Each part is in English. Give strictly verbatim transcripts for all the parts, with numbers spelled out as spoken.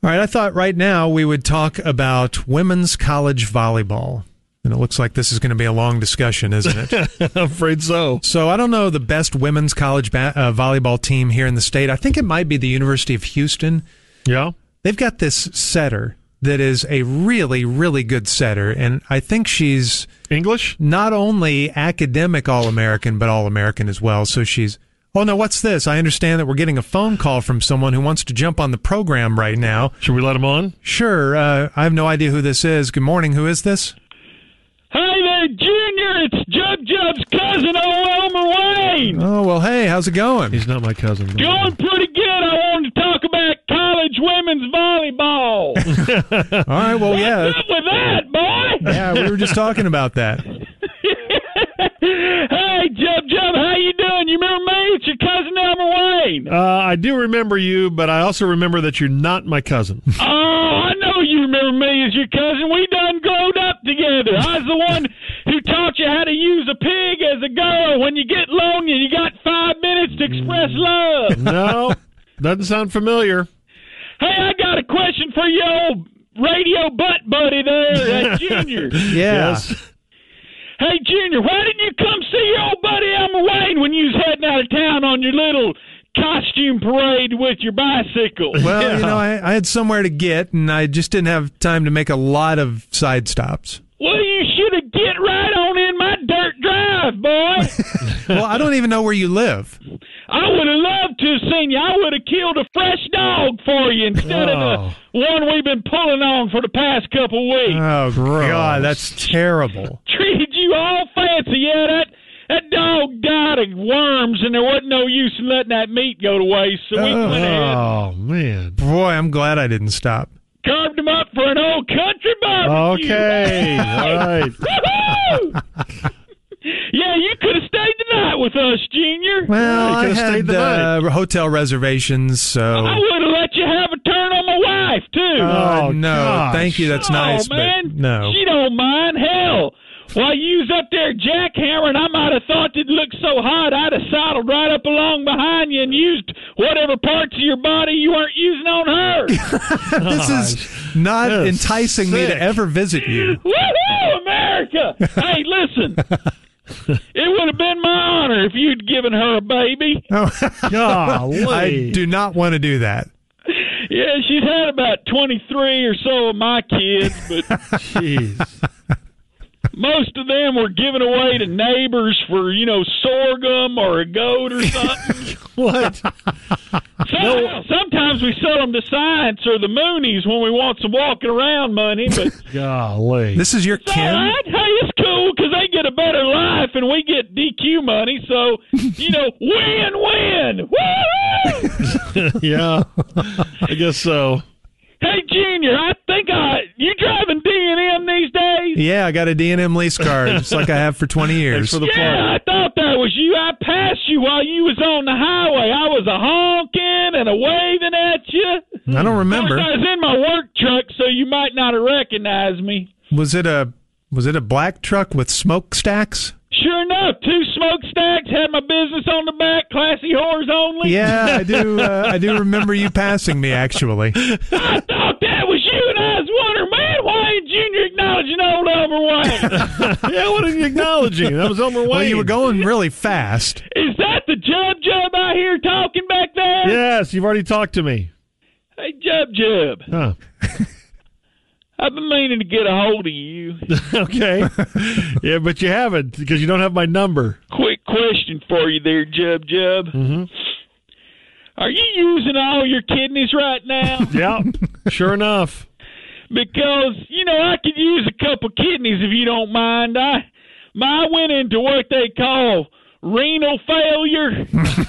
All right, I thought right now we would talk about women's college volleyball. And it looks like this is going to be a long discussion, isn't it? I'm afraid so. So I don't know the best women's college ba- uh, volleyball team here in the state. I think it might be the University of Houston. Yeah. They've got this setter that is a really, really good setter. And I think she's English? Not only academic All-American, but All-American as well. So she's... Oh, no, what's this? I understand that we're getting a phone call from someone who wants to jump on the program right now. Should we let him on? Sure. Uh, I have no idea who this is. Good morning. Who is this? Hey there, Junior. It's Jub Jub's cousin, old Elmer Wayne. Oh, well, hey, how's it going? He's not my cousin. No. Going pretty good. I wanted to talk about college women's volleyball. All right, well, What's yeah. up with that, boy? Yeah, we were just talking about that. Hey, Jub Jub, how you doing? You remember me? It's your cousin, Elmer Wayne. Uh, I do remember you, but I also remember that you're not my cousin. Oh, I know you remember me as your cousin. We done growed up together. I was the one who taught you how to use a pig as a girl when you get lonely and you got five minutes to express love. No, doesn't sound familiar. Hey, I got a question for you, old radio butt buddy there, uh, Junior. Yeah. Yes. Hey, Junior, why didn't you come see your old buddy Elmer Wayne when you was heading out of town on your little costume parade with your bicycle? Well, Yeah. you know, I, I had somewhere to get, and I just didn't have time to make a lot of side stops. Well, you should have get right on in my dirt drive, boy. Well, I don't even know where you live. I would have loved to have seen you. I would have killed a fresh dog for you instead Oh. of the one we've been pulling on for the past couple weeks. Oh, Gross. God, that's terrible. Treated you all fancy. Yeah, that that dog died of worms, and there wasn't no use in letting that meat go to waste, so we Oh. went ahead, Oh, man. Boy, I'm glad I didn't stop. carved him up for an old country barbecue. Okay. All right. Woohoo! Yeah, you could have stayed the night with us, Junior. Well, you I could've stayed had the uh, hotel reservations, so... I would have let you have a turn on my wife, too. Uh, Oh, no, gosh. thank you. That's oh, nice, man. but no. She don't mind. Hell, while you was up there jackhammering, I might have thought it looked so hot I'd have sidled right up along behind you and used whatever parts of your body you weren't using on her. This is not That is enticing me sick. to ever visit you. Woohoo, America! Hey, listen. It would have been my honor if you'd given her a baby. Golly. I do not want to do that. Yeah, she's had about twenty-three or so of my kids, but Jeez. most of them were given away to neighbors for, you know, sorghum or a goat or something. What? So, sometimes we sell them to Science or the Moonies when we want some walking around money, but Golly. This is your it's all kin? right. Hey, it's cool because they get a better life and we get D Q money. So, you know, win-win. Woo! Yeah. I guess so. Hey, Junior, I think I you driving D and M these days? Yeah, I got a D and M lease card, just like I have for twenty years. Thanks for the Yeah, I plug. thought that was you. I passed you while you was on the highway. I was a honking and a waving at you. I don't remember. Of course, I was in my work truck, so you might not have recognized me. Was it a was it a black truck with smokestacks? Sure enough, two smokestacks, had my business on the back, classy whores only. Yeah, I do. Uh, I do remember you passing me. Actually, I thought that was you, and I was wondering, man, why ain't Junior acknowledging old Elmer Wayne? Yeah, what are you acknowledging? That was Elmer Wayne. well, you were going really fast. Is that the Jub Jub I hear talking back there? Yes, you've already talked to me. Hey, Jub Jub, Huh. I've been meaning to get a hold of you. Okay. Yeah, but you haven't because you don't have my number. Quick question for you there, Jub Jub. Mm-hmm. Are you using all your kidneys right now? Yeah, sure enough. Because, you know, I could use a couple kidneys if you don't mind. I, I went into what they call renal failure.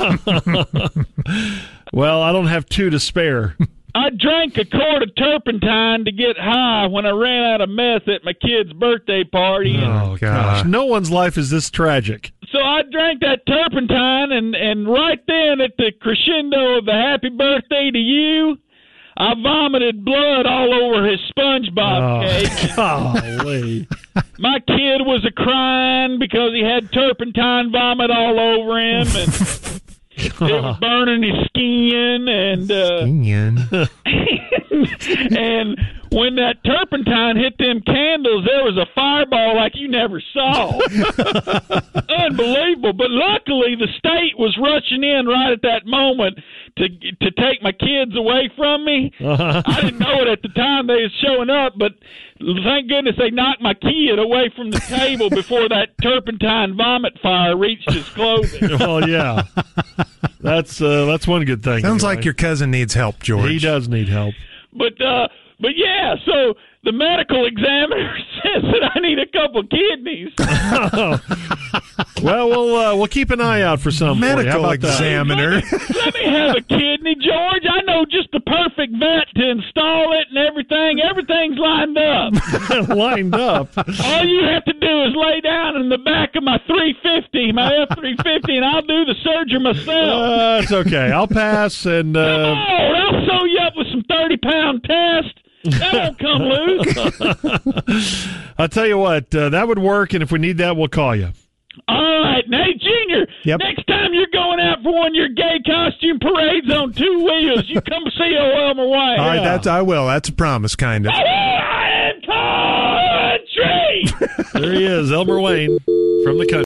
Well, I don't have two to spare. I drank a quart of turpentine to get high when I ran out of meth at my kid's birthday party. And Oh, gosh. No one's life is this tragic. so I drank that turpentine, and, and right then at the crescendo of the happy birthday to you, I vomited blood all over his SpongeBob cake. Golly. My kid was a crying because he had turpentine vomit all over him, and It was burning his skin, and uh, Skin. and when that turpentine hit them candles, there was a fireball like you never saw. Unbelievable. But luckily, the state was rushing in right at that moment to to take my kids away from me. Uh-huh. I didn't know it at the time they was showing up, but thank goodness they knocked my kid away from the table before that turpentine vomit fire reached his clothing. Well, yeah. That's uh, that's one good thing. Sounds anyway. like your cousin needs help, George. He does need help. But uh, but yeah, so the medical examiner says that I need a couple kidneys. Well, we'll uh, we'll keep an eye out for some for you. How Medical about that? examiner. Let me, let me have a kidney, George. I know just the perfect vet to install it and everything. Everything's lined up. Lined up. All you have to do is lay down in the back of my three fifty, my F three fifty, and I'll do the surgery myself. Uh, it's okay. I'll pass. And Come uh, on, I'll sew you up with some thirty-pound test. That won't come loose. I'll tell you what, uh, that would work. And if we need that, we'll call you. All right. Now, hey, Junior, Yep. next time you're going out for one of your gay costume parades on two wheels, you come see old Elmer White. All right, that's I will. That's a promise, kind of. I am country. There he is, Elmer Wayne from the country.